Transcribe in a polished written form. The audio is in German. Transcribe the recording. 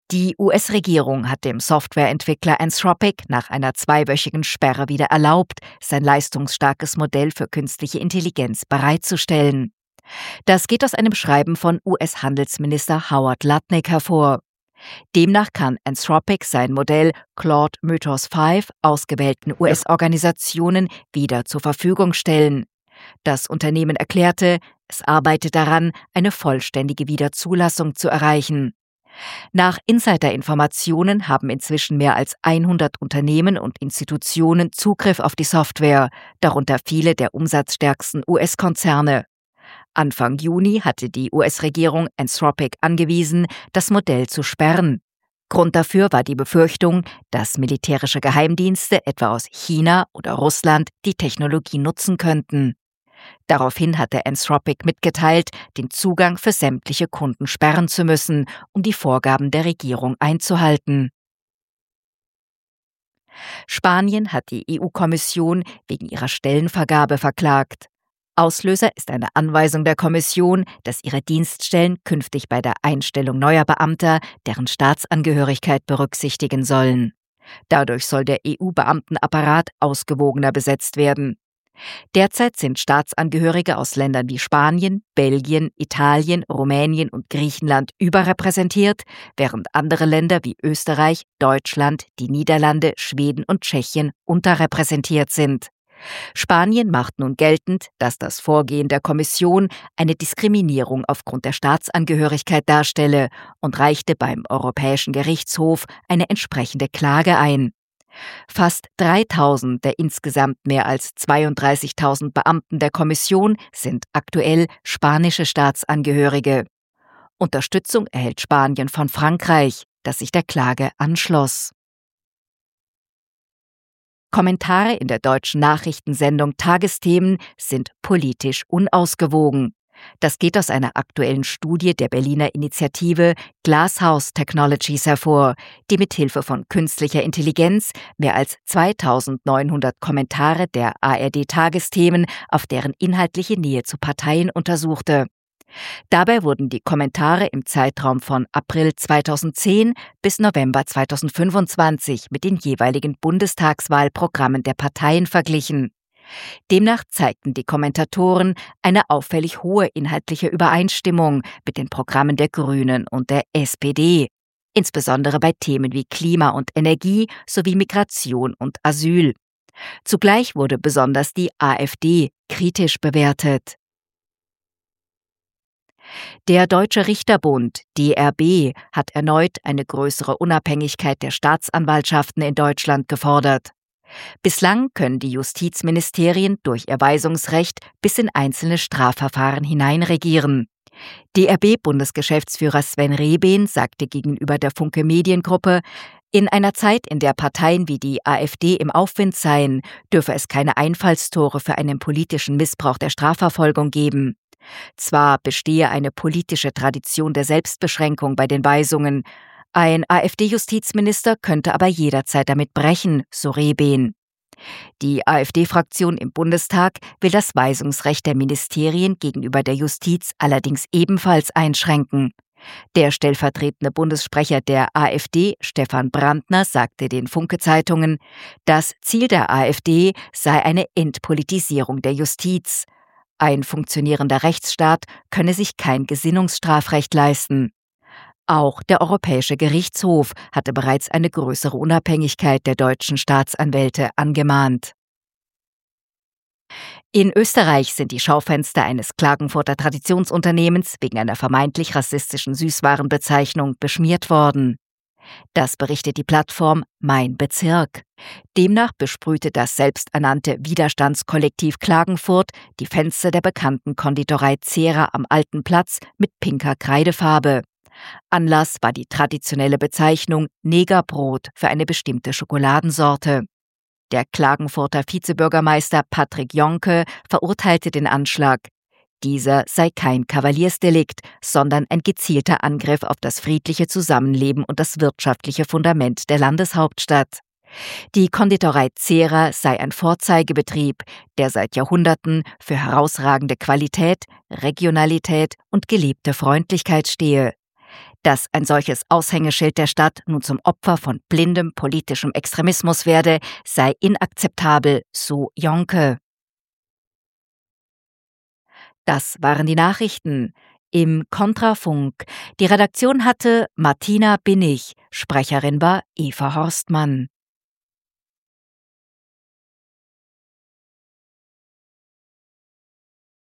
Die US-Regierung hat dem Softwareentwickler Anthropic nach einer 2-wöchigen Sperre wieder erlaubt, sein leistungsstarkes Modell für künstliche Intelligenz bereitzustellen. Das geht aus einem Schreiben von US-Handelsminister Howard Lutnick hervor. Demnach kann Anthropic sein Modell Claude Mythos 5 ausgewählten US-Organisationen wieder zur Verfügung stellen. Das Unternehmen erklärte, es arbeite daran, eine vollständige Wiederzulassung zu erreichen. Nach Insider-Informationen haben inzwischen mehr als 100 Unternehmen und Institutionen Zugriff auf die Software, darunter viele der umsatzstärksten US-Konzerne. Anfang Juni hatte die US-Regierung Anthropic angewiesen, das Modell zu sperren. Grund dafür war die Befürchtung, dass militärische Geheimdienste etwa aus China oder Russland die Technologie nutzen könnten. Daraufhin hatte Anthropic mitgeteilt, den Zugang für sämtliche Kunden sperren zu müssen, um die Vorgaben der Regierung einzuhalten. Spanien hat die EU-Kommission wegen ihrer Stellenvergabe verklagt. Auslöser ist eine Anweisung der Kommission, dass ihre Dienststellen künftig bei der Einstellung neuer Beamter deren Staatsangehörigkeit berücksichtigen sollen. Dadurch soll der EU-Beamtenapparat ausgewogener besetzt werden. Derzeit sind Staatsangehörige aus Ländern wie Spanien, Belgien, Italien, Rumänien und Griechenland überrepräsentiert, während andere Länder wie Österreich, Deutschland, die Niederlande, Schweden und Tschechien unterrepräsentiert sind. Spanien macht nun geltend, dass das Vorgehen der Kommission eine Diskriminierung aufgrund der Staatsangehörigkeit darstelle und reichte beim Europäischen Gerichtshof eine entsprechende Klage ein. Fast 3.000 der insgesamt mehr als 32.000 Beamten der Kommission sind aktuell spanische Staatsangehörige. Unterstützung erhält Spanien von Frankreich, das sich der Klage anschloss. Kommentare in der deutschen Nachrichtensendung Tagesthemen sind politisch unausgewogen. Das geht aus einer aktuellen Studie der Berliner Initiative Glasshouse Technologies hervor, die mithilfe von künstlicher Intelligenz mehr als 2.900 Kommentare der ARD-Tagesthemen auf deren inhaltliche Nähe zu Parteien untersuchte. Dabei wurden die Kommentare im Zeitraum von April 2010 bis November 2025 mit den jeweiligen Bundestagswahlprogrammen der Parteien verglichen. Demnach zeigten die Kommentatoren eine auffällig hohe inhaltliche Übereinstimmung mit den Programmen der Grünen und der SPD, insbesondere bei Themen wie Klima und Energie sowie Migration und Asyl. Zugleich wurde besonders die AfD kritisch bewertet. Der Deutsche Richterbund, DRB, hat erneut eine größere Unabhängigkeit der Staatsanwaltschaften in Deutschland gefordert. Bislang können die Justizministerien durch ihr Weisungsrecht bis in einzelne Strafverfahren hineinregieren. DRB-Bundesgeschäftsführer Sven Rehben sagte gegenüber der Funke Mediengruppe, in einer Zeit, in der Parteien wie die AfD im Aufwind seien, dürfe es keine Einfallstore für einen politischen Missbrauch der Strafverfolgung geben. Zwar bestehe eine politische Tradition der Selbstbeschränkung bei den Weisungen, ein AfD-Justizminister könnte aber jederzeit damit brechen, so Rehben. Die AfD-Fraktion im Bundestag will das Weisungsrecht der Ministerien gegenüber der Justiz allerdings ebenfalls einschränken. Der stellvertretende Bundessprecher der AfD, Stefan Brandner, sagte den Funke-Zeitungen, das Ziel der AfD sei eine Entpolitisierung der Justiz. Ein funktionierender Rechtsstaat könne sich kein Gesinnungsstrafrecht leisten. Auch der Europäische Gerichtshof hatte bereits eine größere Unabhängigkeit der deutschen Staatsanwälte angemahnt. In Österreich sind die Schaufenster eines Klagenfurter Traditionsunternehmens wegen einer vermeintlich rassistischen Süßwarenbezeichnung beschmiert worden. Das berichtet die Plattform Mein Bezirk. Demnach besprühte das selbsternannte Widerstandskollektiv Klagenfurt die Fenster der bekannten Konditorei Zehrer am Alten Platz mit pinker Kreidefarbe. Anlass war die traditionelle Bezeichnung Negerbrot für eine bestimmte Schokoladensorte. Der Klagenfurter Vizebürgermeister Patrick Jonke verurteilte den Anschlag. Dieser sei kein Kavaliersdelikt, sondern ein gezielter Angriff auf das friedliche Zusammenleben und das wirtschaftliche Fundament der Landeshauptstadt. Die Konditorei Zehrer sei ein Vorzeigebetrieb, der seit Jahrhunderten für herausragende Qualität, Regionalität und gelebte Freundlichkeit stehe. Dass ein solches Aushängeschild der Stadt nun zum Opfer von blindem politischem Extremismus werde, sei inakzeptabel, so Jonke. Das waren die Nachrichten im Kontrafunk. Die Redaktion hatte Martina Binnig, Sprecherin war Eva Horstmann.